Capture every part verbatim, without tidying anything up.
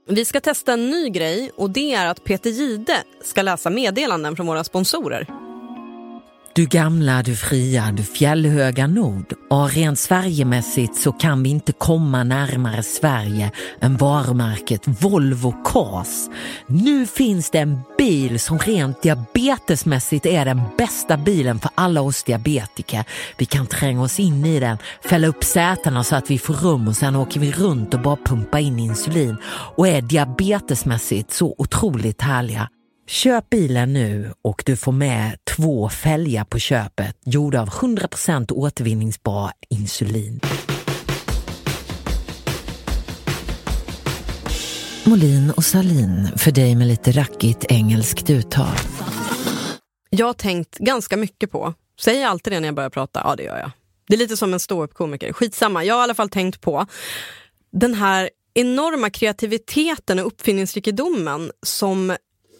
Vi ska testa en ny grej och det är att Peter Gide ska läsa meddelanden från våra sponsorer. Du gamla, du fria, du fjällhöga nord. Och rent Sverigemässigt så kan vi inte komma närmare Sverige än varumärket Volvo Cars. Nu finns det en bil som rent diabetesmässigt är den bästa bilen för alla oss diabetiker. Vi kan tränga oss in i den, fälla upp sätena så att vi får rum och sen åker vi runt och bara pumpa in insulin. Och är diabetesmässigt så otroligt härliga. Köp bilen nu och du får med två fälgar på köpet gjorda av hundra procent återvinningsbar insulin. Molin och Salin, för dig med lite rackigt engelskt uttal. Jag har tänkt ganska mycket på, säger jag alltid det när jag börjar prata? Ja, det gör jag. Det är lite som en stå-upp-komiker. Skitsamma, jag har i alla fall tänkt på den här enorma kreativiteten och uppfinningsrikedomen som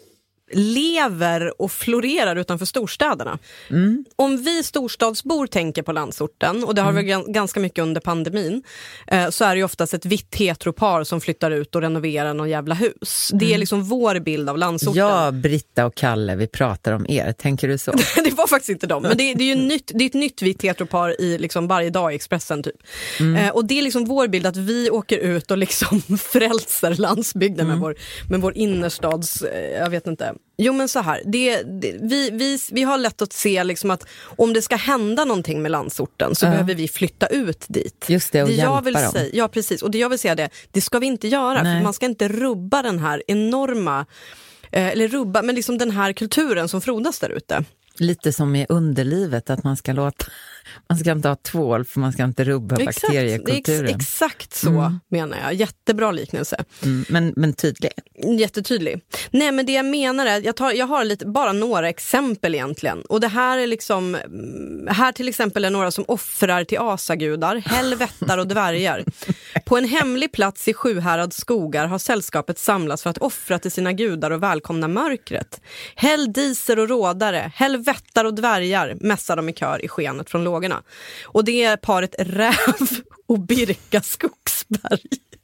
lever och florerar utanför storstäderna. Mm. Om vi storstadsbor tänker på landsorten, och det har mm. varit ganska mycket under pandemin, eh, så är det ju oftast ett vitt heteropar som flyttar ut och renoverar någon jävla hus. Mm. Det är liksom vår bild av landsorten. Ja, Britta och Kalle, vi pratar om er. Tänker du så? Det var faktiskt inte dem, men det, det är ju nytt, det är ett nytt vitt heteropar i liksom varje dag i Expressen typ. Mm. Eh, och det är liksom vår bild att vi åker ut och liksom frälser landsbygden mm. med, vår, med vår innerstads, eh, jag vet inte. Jo, men så här, det, det, vi, vi, vi har lätt att se liksom att om det ska hända någonting med landsorten så uh. behöver vi flytta ut dit. Just det, och det hjälpa jag vill dem. Säga, ja, precis. Och det jag vill säga det, det ska vi inte göra. För man ska inte rubba den här enorma, eh, eller rubba, men liksom den här kulturen som frodas där ute. Lite som i underlivet, att man ska låta... Man ska inte ha tvål för man ska inte rubba exakt, bakteriekulturen. Ex, exakt så mm. menar jag. Jättebra liknelse. Mm, men, men tydlig. Jättetydlig. Nej, men det jag menar är, jag, tar, jag har lite, bara några exempel egentligen. Och det här är liksom, här till exempel är några som offrar till asagudar, helvettar och dvärgar. På en hemlig plats i Sjuhärads skogar har sällskapet samlats för att offra till sina gudar och välkomna mörkret. Häll diser och rådare, helvettar och dvärgar, mässar de i kör i skenet från lågorna. Och det är paret Räv och Birka Skogsberg.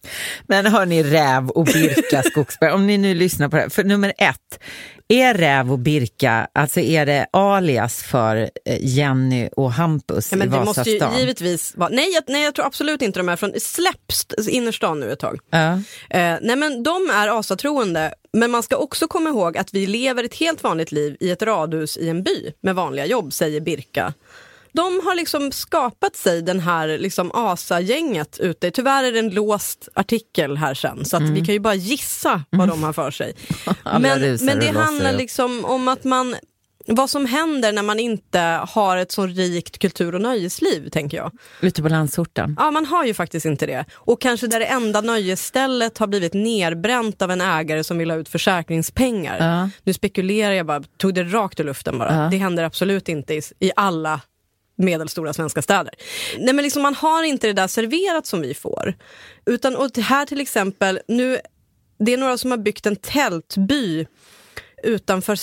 Men hör ni, Räv och Birka Skogsberg, om ni nu lyssnar på det här. För nummer ett, är Räv och Birka, alltså är det alias för Jenny och Hampus ja, men i Vasastan? Det måste ju givetvis vara, nej jag, nej jag tror absolut inte de är från, släpps innerstan nu ett tag. Uh. Eh, nej men de är asatroende, men man ska också komma ihåg att vi lever ett helt vanligt liv i ett radhus i en by med vanliga jobb, säger Birka. De har liksom skapat sig den här liksom asa-gänget ute. Tyvärr är det en låst artikel här sen. Så att mm. vi kan ju bara gissa vad mm. de har för sig. men, men det handlar liksom om att man... Vad som händer när man inte har ett så rikt kultur- och nöjesliv, tänker jag. Ute på landsorten? Ja, man har ju faktiskt inte det. Och kanske där det enda nöjesstället har blivit nerbränt av en ägare som vill ha ut försäkringspengar. Uh. Nu spekulerar jag bara, tog det rakt ur luften bara. Uh. Det händer absolut inte i, i alla medelstora svenska städer. Nej, men liksom man har inte det där serverat som vi får. Utan, och här till exempel, nu, det är några som har byggt en tältby utanför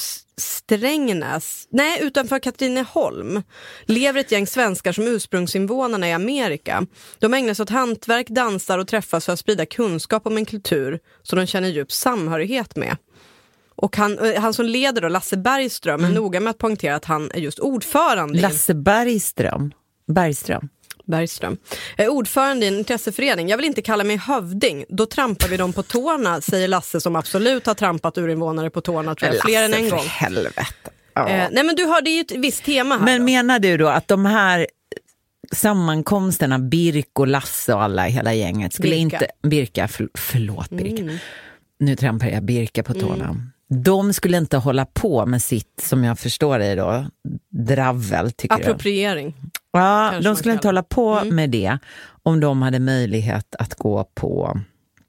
Strängnäs, nej utanför Katrineholm, lever ett gäng svenskar som ursprungsinvånarna i Amerika. De ägnar sig åt hantverk, dansar och träffas för att sprida kunskap om en kultur som de känner djup samhörighet med. Och han, han som leder då, Lasse Bergström, mm. är noga med att poängtera att han är just ordförande. Lasse Bergström? Bergström? Bergström. Är ordförande i en intresseförening. Jag vill inte kalla mig hövding. Då trampar vi dem på tårna, säger Lasse som absolut har trampat urinvånare på tårna tror jag, Lasse, fler än en gång. Helvete. Ja. Eh, nej men du har, det är ju ett visst tema här. Men då. Menar du då att de här sammankomsterna, Birk och Lasse och alla, hela gänget, skulle Birka. inte... Birka, för, förlåt Birka. Mm. Nu trampar jag Birka på tårna. Mm. De skulle inte hålla på med sitt, som jag förstår det då, dravel, tycker jag. Appropriering. Ja, kanske de skulle inte hålla på mm. med det om de hade möjlighet att gå på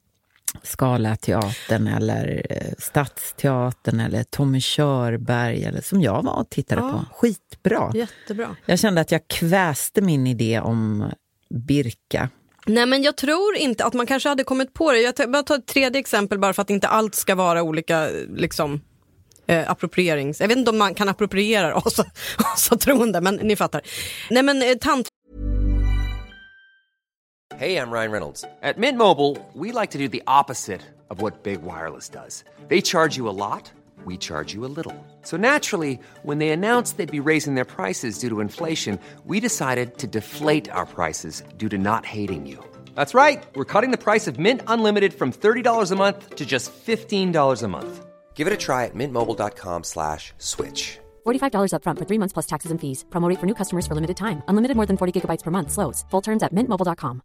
Scalateatern eller Stadsteatern eller Tommy Körberg eller som jag var och tittade ja. på. Skitbra. Jättebra. Jag kände att jag kväste min idé om Birka. Nej, men jag tror inte att man kanske hade kommit på det. Jag tar, bara tar ett tredje exempel bara för att inte allt ska vara olika liksom eh, approprierings. Jag vet inte om man kan appropriera och så, och så troende, men ni fattar. Nej, men eh, tant Hey, I'm Ryan Reynolds. At Mint Mobile, we like to do the opposite of what Big Wireless does. They charge you a lot, we charge you a little. So naturally, when they announced they'd be raising their prices due to inflation, we decided to deflate our prices due to not hating you. That's right. We're cutting the price of Mint Unlimited from thirty dollars a month to just fifteen dollars a month. Give it a try at mintmobile.com slash switch. forty-five dollars up front for three months plus taxes and fees. Promo rate for new customers for limited time. Unlimited more than forty gigabytes per month. Slows full terms at mint mobile dot com.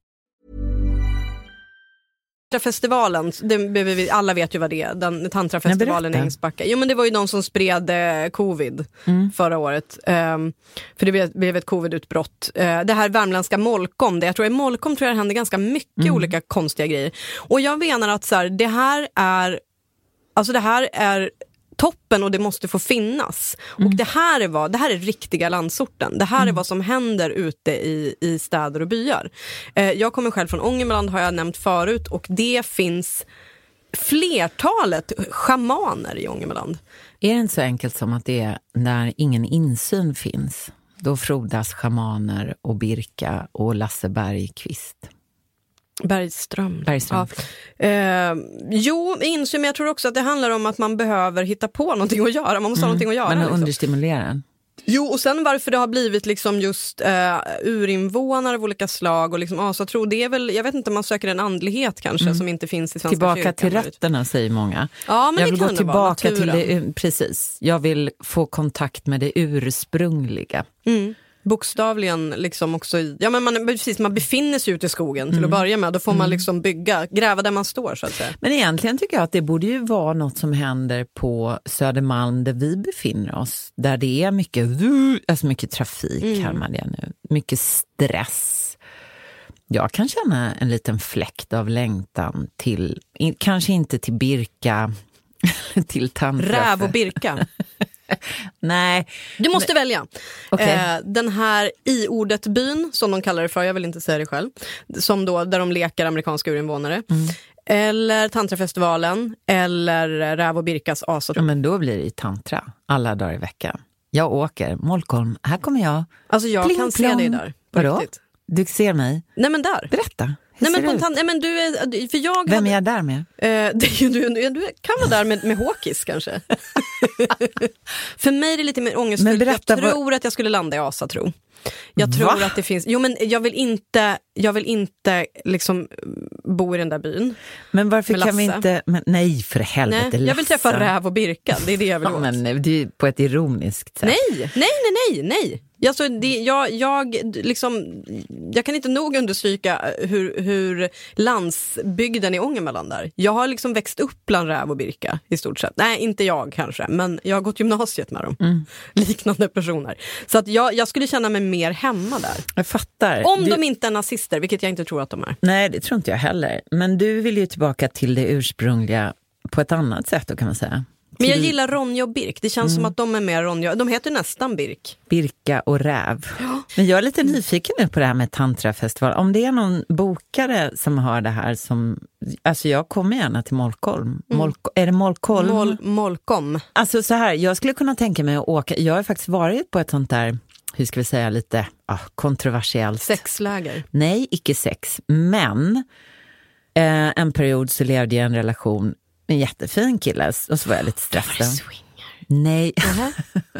Festivalen, det, alla vet ju vad det är, den tantrafestivalen i Ängsbacka. Jo, men det var ju de som spred eh, covid mm. förra året. Um, för det blev ett covid-utbrott. Uh, det här värmländska Molkom, det jag tror är Molkom tror jag det händer ganska mycket mm. olika konstiga grejer. Och jag menar att så här, det här är alltså det här är toppen och det måste få finnas. Mm. Och det här är vad, det här är riktiga landsorten. Det här mm. är vad som händer ute i, i städer och byar. Eh, jag kommer själv från Ångermanland, har jag nämnt förut, och det finns flertalet schamaner i Ångermanland. Är det inte så enkelt som att det är när ingen insyn finns? Då frodas schamaner och Birka och Lasse Bergqvist. Bergström. Bergström. Ja. Eh, jo, insyn, men jag tror också att det handlar om att man behöver hitta på någonting att göra. Man måste mm. ha någonting att göra. Men liksom. understimulera den. Jo, och sen varför det har blivit liksom just uh, urinvånare av olika slag och liksom, ah, så jag tror det är väl, jag vet inte om man söker en andlighet kanske mm. som inte finns i Svenska tillbaka kyrkan. Till rötterna säger många. Ja, men jag det vill kan gå det tillbaka vara, till det, precis. Jag vill få kontakt med det ursprungliga. Mm. Bokstavligen liksom också i, ja men man, precis, man befinner sig ute i skogen till mm. att börja med. Då får man liksom bygga, gräva där man står så att säga. Men egentligen tycker jag att det borde ju vara något som händer på Södermalm där vi befinner oss. Där det är mycket, alltså mycket trafik mm. här med det nu. Mycket stress. Jag kan känna en liten fläkt av längtan till, kanske inte till Birka, till tantra. Räv och Birka. Nej. Du måste men, välja. Okay. Eh, den här i-ordet byn, som de kallar det för, jag vill inte säga det själv, som då, där de lekar amerikanska urinvånare. Mm. Eller tantrafestivalen, eller Räv och Birkas asatro. Ja, men då blir det ju tantra alla dagar i veckan. Jag åker, Molkom, här kommer jag. Alltså jag pling, kan plong. Se dig där. Vadå? Du ser mig? Nej men där. Berätta. Nej men, på tant- nej men du är, för jag Vem hade, är jag där med? Eh, du, du, du kan vara där med, med Håkis kanske. För mig är det lite mer ångestfullt. Jag tror vad... att jag skulle landa i asatro. Jag tror Va? Att det finns. Jo men jag vill inte jag vill inte liksom bo i den där byn. Men varför kan vi inte men, nej för helvete. Nej, jag vill träffa Räv och Birka. Det är det jag vill. Ja, men det är på ett ironiskt sätt. Nej, nej, nej, nej, nej. Alltså, det, jag, jag, liksom, jag kan inte nog understryka hur, hur landsbygden i Ångermanland är. Jag har liksom växt upp bland Räv och Birka i stort sett. Nej, inte jag kanske, men jag har gått gymnasiet med dem. Mm. Liknande personer. Så att jag, jag skulle känna mig mer hemma där. Jag fattar. Om du... de inte är nazister, vilket jag inte tror att de är. Nej, det tror inte jag heller. Men du vill ju tillbaka till det ursprungliga på ett annat sätt då kan man säga. Men jag gillar Ronja och Birk. Det känns mm. som att de är mer Ronja. De heter nästan Birk. Birka och Räv. Ja. Men jag är lite nyfiken nu på det här med tantrafestival. Om det är någon bokare som har det här som... Alltså jag kommer gärna till Molkom. Mm. Molk, är det Molkom? Mol, Molkom. Alltså så här, jag skulle kunna tänka mig att åka... Jag har faktiskt varit på ett sånt där, hur ska vi säga, lite ah, kontroversiellt. Sexläger. Nej, icke sex. Men eh, en period så levde jag i en relation en jättefin kille och så var jag lite stressad. Nej. Uh-huh.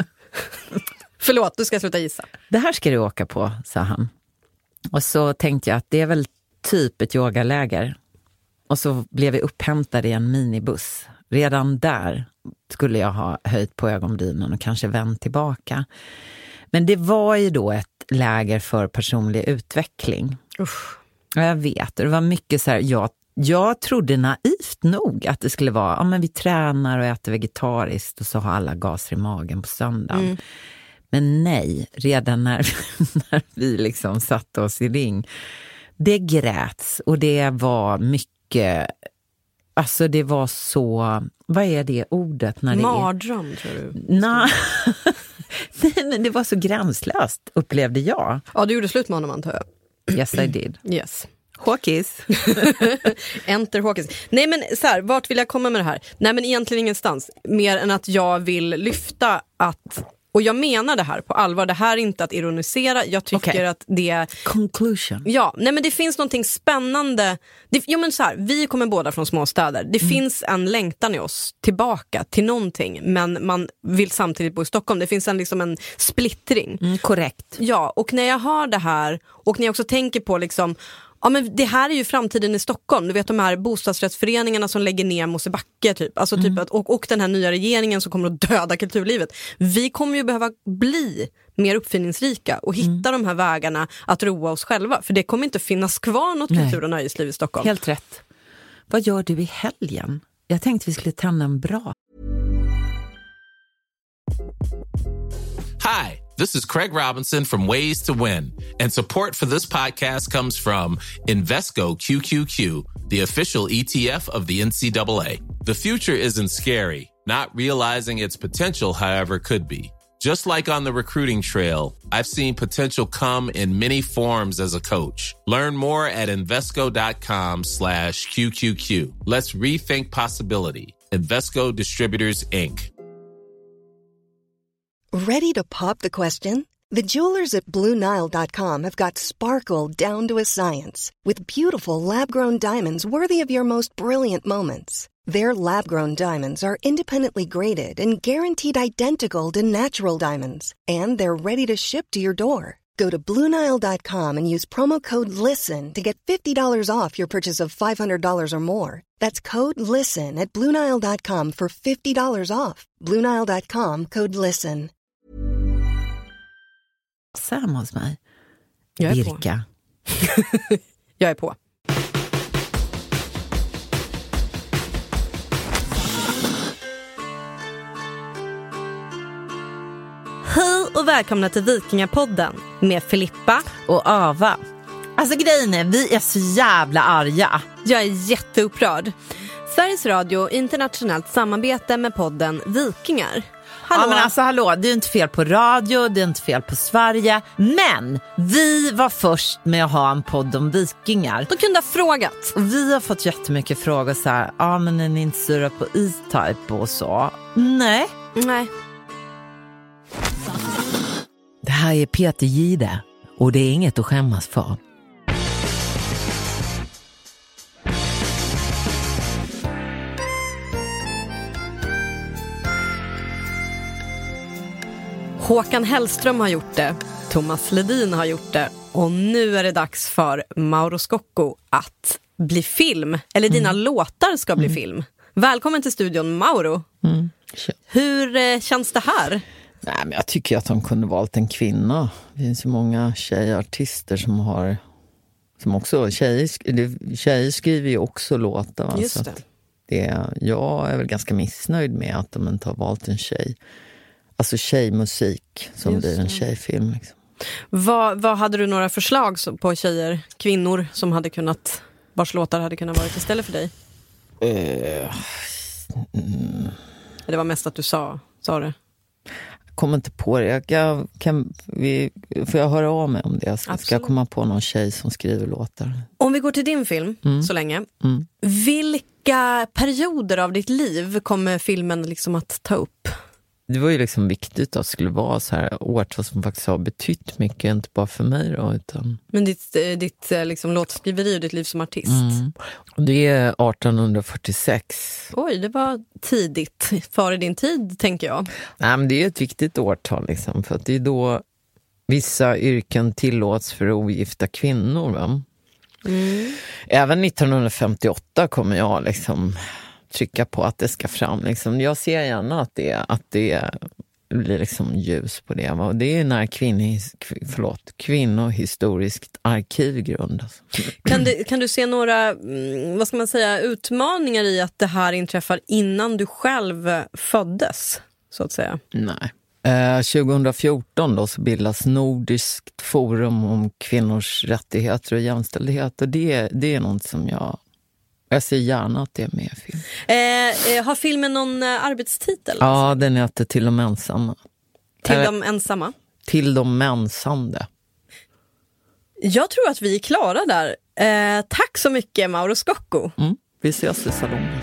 Förlåt, du ska sluta gissa. Det här ska du åka på, sa han. Och så tänkte jag att det är väl typ ett yogaläger. Och så blev vi upphämtade i en minibuss. Redan där skulle jag ha höjt på ögonbrynen och kanske vänt tillbaka. Men det var ju då ett läger för personlig utveckling. Usch. Jag vet, och det var mycket så här, jag Jag trodde naivt nog att det skulle vara, ja men vi tränar och äter vegetariskt och så har alla gaser i magen på söndagen. Mm. Men nej, redan när, när vi liksom satte oss i ring, det gräts och det var mycket, alltså det var så, vad är det ordet? När det Mardröm, tror du? Nej, nej, det var så gränslöst, upplevde jag. Ja, du gjorde slut med honom, antar jag. Yes, I did. Yes. Håkis. Enter Håkis. Nej men så här, vart vill jag komma med det här? Nej men egentligen ingenstans. Mer än att jag vill lyfta att Och jag menar det här på allvar. Det här är inte att ironisera. Jag tycker okay. att det... Conclusion. Ja, nej men det finns någonting spännande. Det, jo men så här, vi kommer båda från småstäder. Det mm. finns en längtan i oss tillbaka till någonting. Men man vill samtidigt bo i Stockholm. Det finns en, liksom en splittring. Mm, korrekt. Ja, och när jag hör det här och när jag också tänker på liksom... Ja, men det här är ju framtiden i Stockholm. Du vet de här bostadsrättsföreningarna som lägger ner Mosebacke typ. Alltså, typ mm. att, och, och den här nya regeringen som kommer att döda kulturlivet. Vi kommer ju behöva bli mer uppfinningsrika och hitta mm. de här vägarna att roa oss själva. För det kommer inte finnas kvar något Nej. kultur- och nöjesliv i Stockholm. Helt rätt. Vad gör du i helgen? Jag tänkte vi skulle tända en bra. Hi, this is Craig Robinson from Ways to Win, and support for this podcast comes from Invesco Q Q Q, the official E T F of the N C double A. The future isn't scary. Not realizing its potential, however, could be. Just like on the recruiting trail, I've seen potential come in many forms as a coach. Learn more at Invesco.com slash QQQ. Let's rethink possibility. Invesco Distributors, Incorporated. Ready to pop the question? The jewelers at Blue Nile dot com have got sparkle down to a science with beautiful lab-grown diamonds worthy of your most brilliant moments. Their lab-grown diamonds are independently graded and guaranteed identical to natural diamonds, and they're ready to ship to your door. Go to Blue Nile dot com and use promo code LISTEN to get fifty dollars off your purchase of five hundred dollars or more. That's code LISTEN at Blue Nile dot com for fifty dollars off. Blue Nile dot com, code LISTEN. Sam hos mig. Jag är Birka. På. Jag är på. Hej och välkomna till Vikingapodden med Filippa och Ava. Alltså grejen är, vi är så jävla arga. Jag är jätteupprörd. Sveriges Radio internationellt samarbete med podden Vikingar. Hallå. Ja men alltså hallå, det är inte fel på radio, det är inte fel på Sverige. Men vi var först med att ha en podd om vikingar. De kunde ha frågat. Och vi har fått jättemycket frågor så här, ja ah, men är ni inte sura på E-Type och så? Nej. Nej. Det här är Peter Gide och det är inget att skämmas för. Håkan Hellström har gjort det, Thomas Ledin har gjort det och nu är det dags för Mauro Scocco att bli film. Eller dina mm. låtar ska bli mm. film. Välkommen till studion, Mauro. Mm. Hur eh, känns det här? Nej, men jag tycker att de kunde valt en kvinna. Det finns ju många tjejartister som har... Som också, tjejer, tjejer skriver ju också låtar. Va? Just det. Så det. Jag är väl ganska missnöjd med att de inte har valt en tjej. Alltså tjejmusik som Just blir en tjejfilm. Liksom. Vad, vad hade du några förslag på tjejer, kvinnor som hade kunnat, vars låtar hade kunnat vara istället för dig? Uh, mm. Det var mest att du sa, sa det. Kommer inte på det. Jag kan, kan vi, får jag höra av mig om det? Ska, ska jag komma på någon tjej som skriver låtar? Om vi går till din film mm. så länge. Mm. Vilka perioder av ditt liv kommer filmen liksom att ta upp? Det var ju liksom viktigt att det skulle vara så här årtal som faktiskt har betytt mycket, inte bara för mig då, utan... Men ditt, ditt liksom, låtskriveri och ditt liv som artist? Mm. Det är arton fyrtiosex. Oj, det var tidigt. Före din tid, tänker jag. Nej, men det är ett viktigt årtal liksom, för att det är då vissa yrken tillåts för ogifta kvinnor, va? Mm. Även nittonhundrafemtioåtta kommer jag liksom... trycka på att det ska fram. Liksom. Jag ser gärna att det, att det blir liksom ljus på det. Och det är när kvinnohis, förlåt, kvinnohistoriskt arkiv grundas. Kan du, kan du se några, vad ska man säga, utmaningar i att det här inträffar innan du själv föddes, så att säga? Nej. Eh, tjugohundrafjorton då så bildas Nordiskt forum om kvinnors rättigheter och jämställdhet. Och det, det är något som jag Jag ser gärna att det är med i film. Eh, har filmen någon eh, arbetstitel? Ja, alltså? Den heter Till de ensamma. Till Eller, de ensamma? Till de mensande. Jag tror att vi är klara där. Eh, tack så mycket, Mauro Scocco. Mm, vi ses i salongen.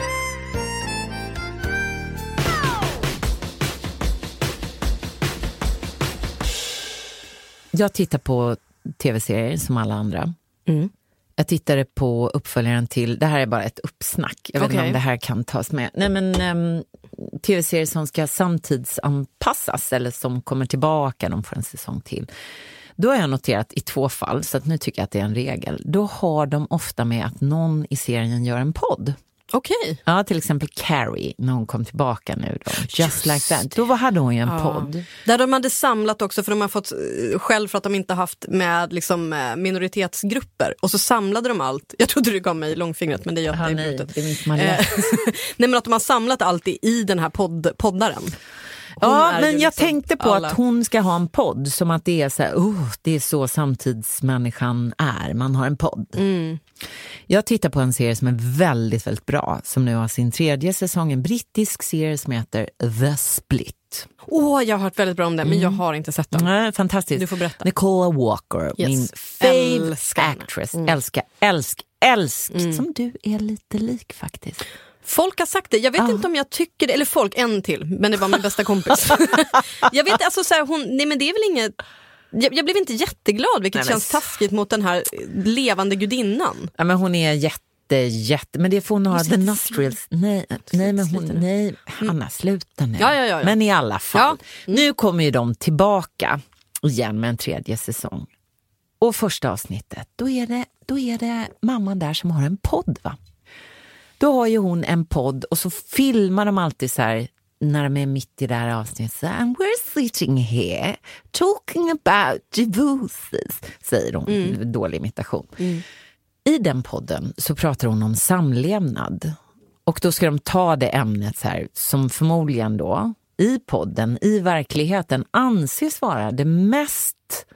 jag tittar på tv-serier som alla andra. Mm. Jag tittade på uppföljaren till, det här är bara ett uppsnack. Jag vet okay. inte om det här kan tas med. Nej men um, tv-serier som ska samtidsanpassas eller som kommer tillbaka, de får en säsong till. Då har jag noterat i två fall, så att nu tycker jag att det är en regel. Då har de ofta med att någon i serien gör en podd. Okej. Okay. Ja, till exempel Carrie, när hon kom tillbaka nu då. Just, Just like that. Då hade hon ju en ja. podd. Där de hade samlat också, för de har fått själv för att de inte haft med liksom, minoritetsgrupper. Och så samlade de allt. Jag trodde du gav mig långfingret, men det gör jag inte. Det är man Nej, men att de har samlat allt i den här podd, poddaren. Hon ja, men jag liksom tänkte på alla. att hon ska ha en podd som att det är så här, oh, det är så samtidsmänniskan är. Man har en podd. Mm. Jag tittar på en serie som är väldigt, väldigt bra, som nu har sin tredje säsong, en brittisk serie som heter The Split. Åh, oh, jag har hört väldigt bra om den, men jag har inte sett den. Nej, fantastiskt. Du får berätta. Nicola Walker, yes. min fave Älskar. actress. Mm. Älskar, älsk, älsk. Mm. Som du är lite lik faktiskt. Folk har sagt det, jag vet ah. inte om jag tycker det, eller folk, en till, men det var min bästa kompis. Jag vet, alltså så här, hon, nej men det är väl inget, jag, jag blev inte jätteglad, vilket nej, känns men... taskigt mot den här levande gudinnan. Ja, men hon är jätte, jätte, men det får hon ha, the nostrils, nej, nej men hon, nej, Hanna, sluta nu. Ja, ja, ja, ja. Men i alla fall, ja. mm. nu kommer ju de tillbaka igen med en tredje säsong. Och första avsnittet, då är det, då är det mamman där som har en podd, va? Då har ju hon en podd och så filmar de alltid så här när de är mitt i det här avsnittet. Så, and we're sitting here talking about divorces, säger hon. Mm. Dålig imitation. Mm. I den podden så pratar hon om samlevnad. Och då ska de ta det ämnet så här, som förmodligen då i podden, i verkligheten anses vara det mest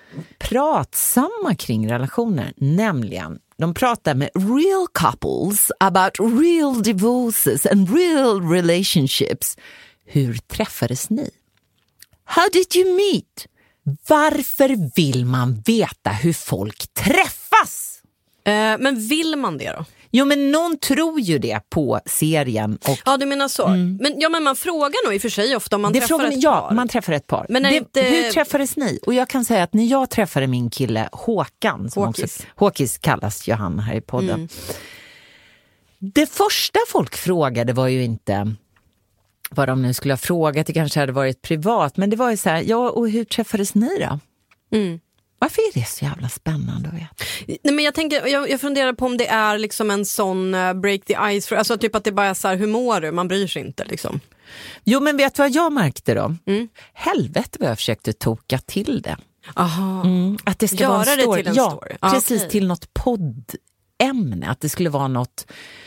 pratsamma kring relationer, nämligen de pratar med real couples about real divorces and real relationships. Hur träffades ni? How did you meet? Varför vill man veta hur folk träffas? Eh, men vill man det då? Jo, men någon tror ju det på serien. Och... Ja, du menar så. Mm. Men, ja, men man frågar nog i och för sig ofta om man det träffar frågan, ett ja, par. Ja, man träffar ett par. Men det, inte... Hur träffades ni? Och jag kan säga att när jag träffade min kille Håkan, som Håkis, också, Håkis kallas ju han här i podden. Mm. Det första folk frågade var ju inte vad de nu skulle ha frågat. Det kanske hade varit privat. Men det var ju så här, ja, och hur träffades ni då? Mm. Varför är det så jävla spännande att veta? Nej, men jag, tänker, jag, jag funderar på om det är liksom en sån uh, break the ice. Alltså typ att det bara är så här, hur mår du? Man bryr sig inte liksom. Jo, men vet du vad jag märkte då? Mm. Helvete vad jag försökte toka till det. Aha. Mm, att det ska Göra vara en story. det till en ja, story. precis, okay. till något poddämne. Att det skulle vara något...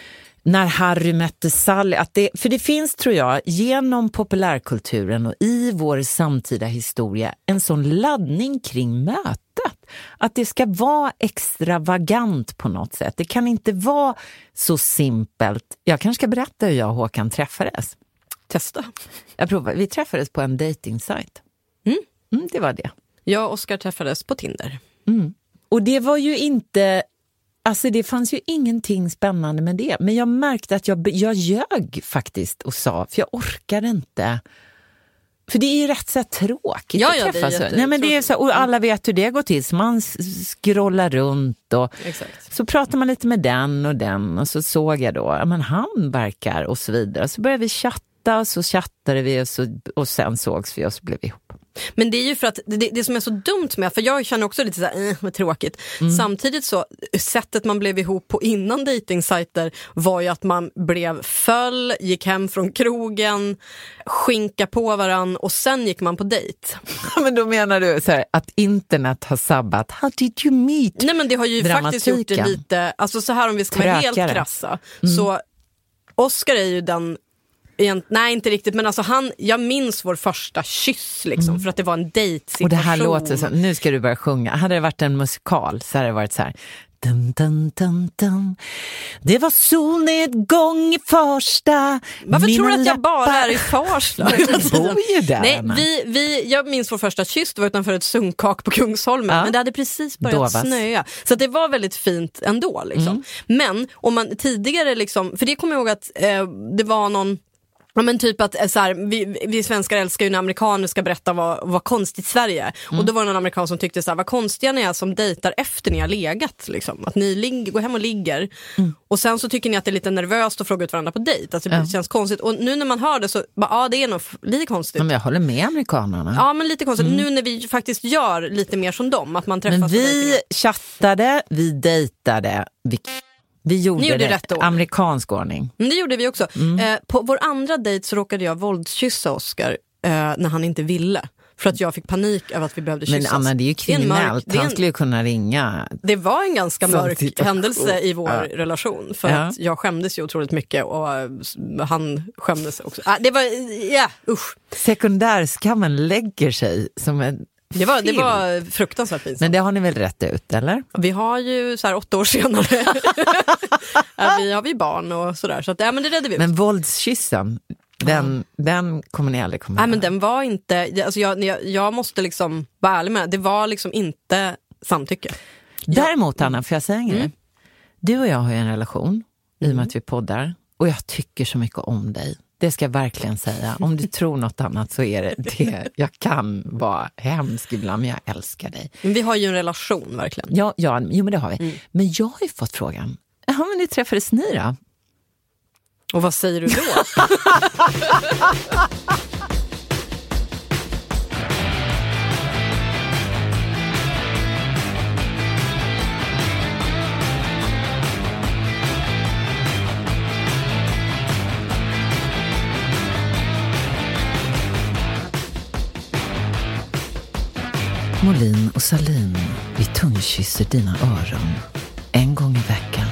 När Harry mötte Sally, att det, för det finns, tror jag, genom populärkulturen och i vår samtida historia en sån laddning kring mötet. Att det ska vara extravagant på något sätt. Det kan inte vara så simpelt. Jag kanske ska berätta hur jag och Håkan träffades. Testa. Jag provar. Vi träffades på en dating-sajt. Mm. Mm, det var det. Jag och Oskar träffades på Tinder. Mm. Och det var ju inte... Alltså det fanns ju ingenting spännande med det. Men jag märkte att jag, jag ljög faktiskt och sa, för jag orkade inte. För det är ju rätt så här tråkigt ja, att ja, träffas. det är Nej, men det är så, och alla vet hur det går till. Så man scrollar runt och exakt. Så pratar man lite med den och den. Och så såg jag då, ja men han verkar och så vidare. Så började vi chatta och så chattade vi och, så, och sen sågs vi och så blev vi ihop. Men det är ju för att det, det som är så dumt med, för jag känner också lite så här, eh, vad tråkigt. Mm. Samtidigt så, sättet man blev ihop på innan dejtingsajter var ju att man blev föll, gick hem från krogen, skinka på varann och sen gick man på dejt. Men då menar du så här, att internet har sabbat. How did you meet? Nej, men det har ju faktiskt gjort det lite, alltså så här om vi ska vara helt krassa. Mm. Så Oskar är ju den nej, inte riktigt, men alltså han, jag minns vår första kyss liksom, mm. för att det var en dejtsituation. Och det här låter så, nu ska du börja sjunga. Hade det varit en musikal så hade det varit så här. Dun, dun, dun, dun. Det var solnedgång i Farsta. Varför Mina tror du att jag läppar... bara är i Farsta? Du bor ju där. Nej, vi, vi, jag minns vår första kyss, det var utanför ett sunkak på Kungsholmen, ja. Men det hade precis börjat Dovas. snöa. Så att det var väldigt fint ändå liksom. Mm. Men om man tidigare liksom, för det kommer jag ihåg att eh, det var någon Ja, men typ att så här, vi, vi svenskar älskar ju när amerikaner ska berätta vad, vad konstigt Sverige. Mm. Och då var det en amerikan som tyckte så här, vad konstiga ni är som dejtar efter ni har legat. Liksom. Att ni lig- går hem och ligger. Mm. Och sen så tycker ni att det är lite nervöst att fråga ut varandra på dejt. Alltså det mm. känns konstigt. Och nu när man hör det så, ja ah, det är nog lite konstigt. Men jag håller med amerikanerna. Ja, men lite konstigt. Mm. Nu när vi faktiskt gör lite mer som dem. Att man träffas. Men vi chattade, vi dejtade, vi... Vi gjorde, gjorde det rätt amerikansk ordning. Men det gjorde vi också. Mm. Eh, på vår andra dejt så råkade jag våldskyssa Oscar eh, när han inte ville. För att jag fick panik över att vi behövde kyssas. Men Anna, det är ju kriminellt. Han skulle ju kunna ringa. Det var en ganska mörk situation. händelse i vår ja. relation. För ja. att jag skämdes ju otroligt mycket och han skämdes också. Ah, det var, ja, usch. Sekundärskammen lägger sig som en... Det var, det var fruktansvärt pinsamt. Men det har ni väl rätt ut, eller? Vi har ju så här åtta år senare. ja, vi har vi barn och sådär. Så att, ja, men det räddade vi ut. Men våldskyssen, den, ja. den kommer ni aldrig komma Nej, men den var inte... Alltså jag, jag, jag måste liksom vara ärlig med det. Det var liksom inte samtycke. Däremot, Anna, får jag säga en grej? Mm. Du och jag har ju en relation i och med att vi poddar. Och jag tycker så mycket om dig. Det ska jag verkligen säga. Om du tror något annat så är det det. Jag kan vara hemsk ibland, men jag älskar dig. Men vi har ju en relation, verkligen. Ja, ja jo, men det har vi. Mm. Men jag har ju fått frågan. Ja, men ni träffades ni då? Och vad säger du då? Molin och Salin, vi tungkysser dina öron en gång i veckan.